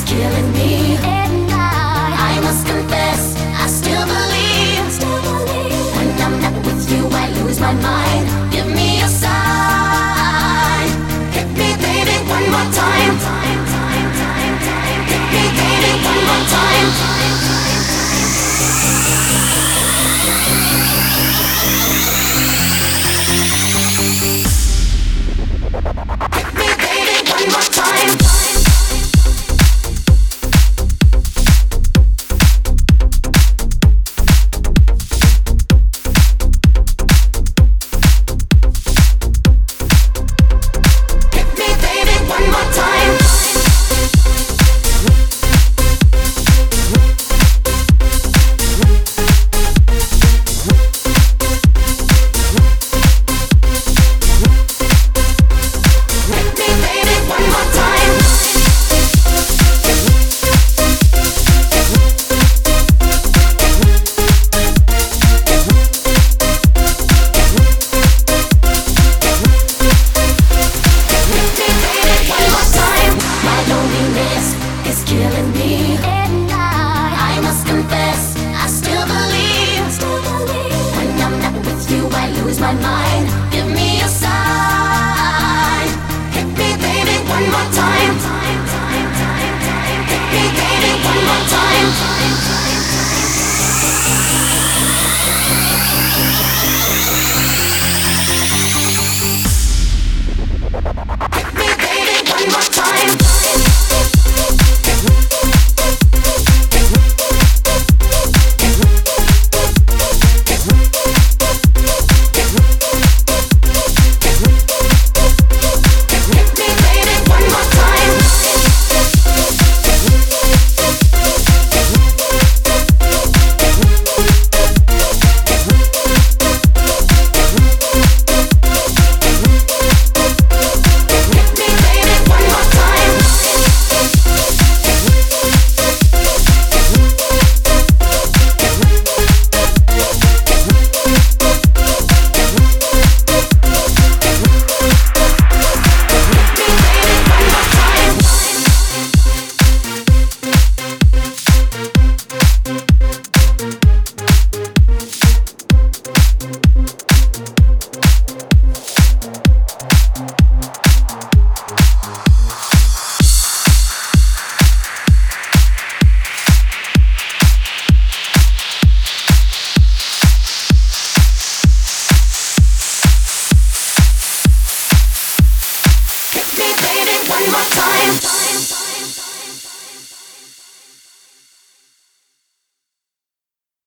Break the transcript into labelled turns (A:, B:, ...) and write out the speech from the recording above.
A: killing me. And I must confess, I still believe. When I'm not with you, I lose my mind. Give me a sign. Hit me, baby, one more time. Hit me, baby, one more time. Hit me, baby, one more time. It's killing me. And I must confess, I still believe. When I'm not with you, I lose my mind. Give me a sign. Hit me, baby, one more time. Hit me, baby, one more time. Hit me, baby, one more time. One more time.